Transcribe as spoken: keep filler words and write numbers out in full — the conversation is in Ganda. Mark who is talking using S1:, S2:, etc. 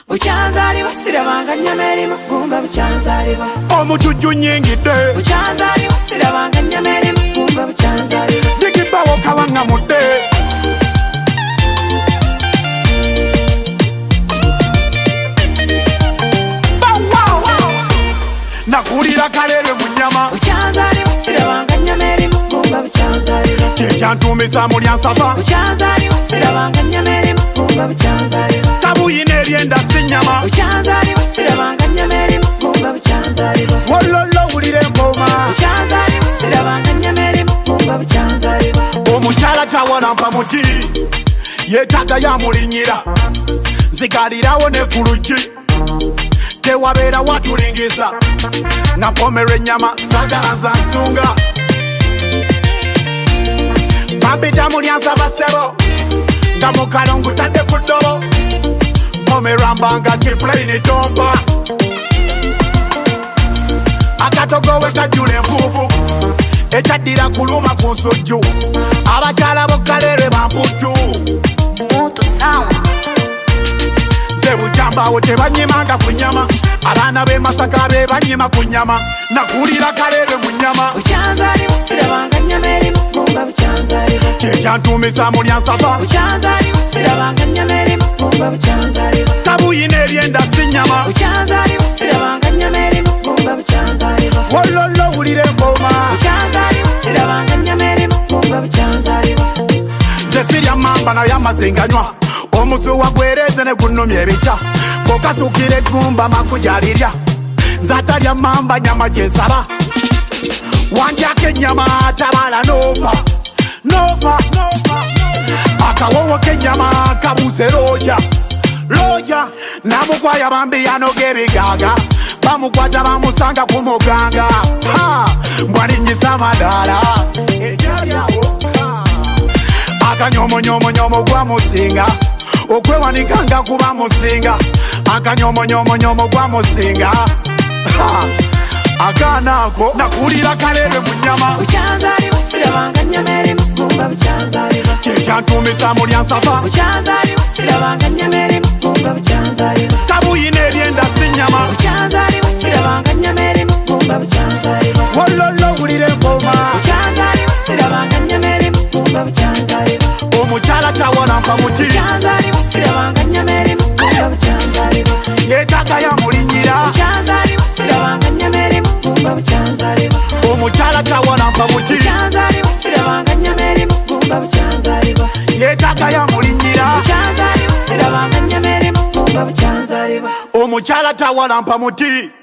S1: Buchanzali wasira banga nyameri mugumba buchanzali ba
S2: Omutujju nyingide
S1: Buchanzali wasira banga nyameri mugumba buchanzali ba
S2: Digibawo kawanga mudde Nakulira kalere munyama
S1: Buchanzali wasira banga nyameri mugumba buchanzali ba
S2: Kyekyantumisa mulyansafa
S1: Buchanzali wasira banga nyameri mugumba buchanzali ba
S2: Kabuyina eryenda sinyama
S1: Buchanzali wasira banga nyameri mugumba buchanzali ba
S2: Wololo wulire engoma
S1: Buchanzali wasira banga nyameri mugumba buchanzali ba
S2: Omukyala tawalampa muti yeetaga yamulinyira nzigalirawo ne ku luggi tewabeera watulingiza napomerwa ennyama sagala nza nsunga bampita mulyansa basebo nga mukalongu tadde ku ddobo pomerwa mbanga kiplaini tomba akatogowe kajjula enfuufu ekyaddira kuluma ku nsujju abakyala bokkalere bamputtu nze bujambawo tebanyimanga ku nnyama abaana b'e Masaka be banyima ku nnyama nakulira kalere mu nnyama
S1: Buchanzali wasira banga nyameri mugumba buchanzali ba
S2: kyekyantumisa mulyansafa
S1: Buchanzali wasira banga nyameri mugumba buchanzali ba
S2: kabuyina eryenda sinyama
S1: Buchanzali wasira banga nyameri mugumba buchanzali ba
S2: wololo wulire engoma
S1: Buchanzali wasira banga nyameri mugumba buchanzali ba
S2: nze sirya mamba naye amazinganywa omusuwa gwereze ne gunnumya ebikya bw'okasukira eggumba makujalirya nze atalya mamba nyama gyensaba wandyako ennyama tabala nova nova akawowo k'ennyama kabuuse looja looja namukwaya bambi yanoga ebigaaga bamukwata bamusanga ku muganga mbwalinyisa amadaala ekyalyawo akanyomonyomonyomo gwa musinga okwewanikanga kuba musinga akanyomonyomonyomo gwa musinga akaana ako nakulira kalere mu nnyama
S1: Buchanzali wasira banga nyameri mugumba buchanzali ba
S2: kyekyantumisa mulyansafa
S1: Buchanzali wasira banga nyameri mugumba buchanzali ba
S2: kabuyina eryenda sinyama
S1: Buchanzali wasira banga nyameri mugumba buchanzali ba
S2: wololo wulire engoma
S1: Buchanzali wasira banga nyameri mugumba buchanzali ba
S2: omukyala tawalampa muti
S1: Buchanzali wasira banga nyameri mugumba buchanzali ba
S2: yeetaga yamulinyira
S1: Buchanzali wasira banga nyameri mugumba buchanzali ba
S2: omukyala tawalampa muti
S1: Buchanzali wasira banga nyameri mugumba buchanzali ba
S2: yeetaga yamulinyira
S1: Buchanzali wasira banga nyameri mugumba buchanzali ba
S2: omukyala tawalampa muti